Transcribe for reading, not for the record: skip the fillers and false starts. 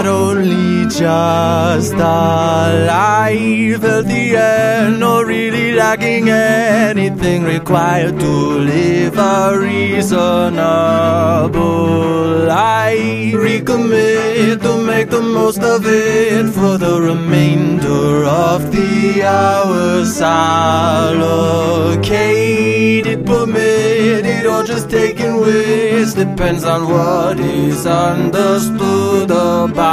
but only just alive. Healthy and not really lacking anything required to live a reasonable life. Recommit to make the most of it for the remainder of the hours allocated, permitted, or just taken with. Depends on what is understood about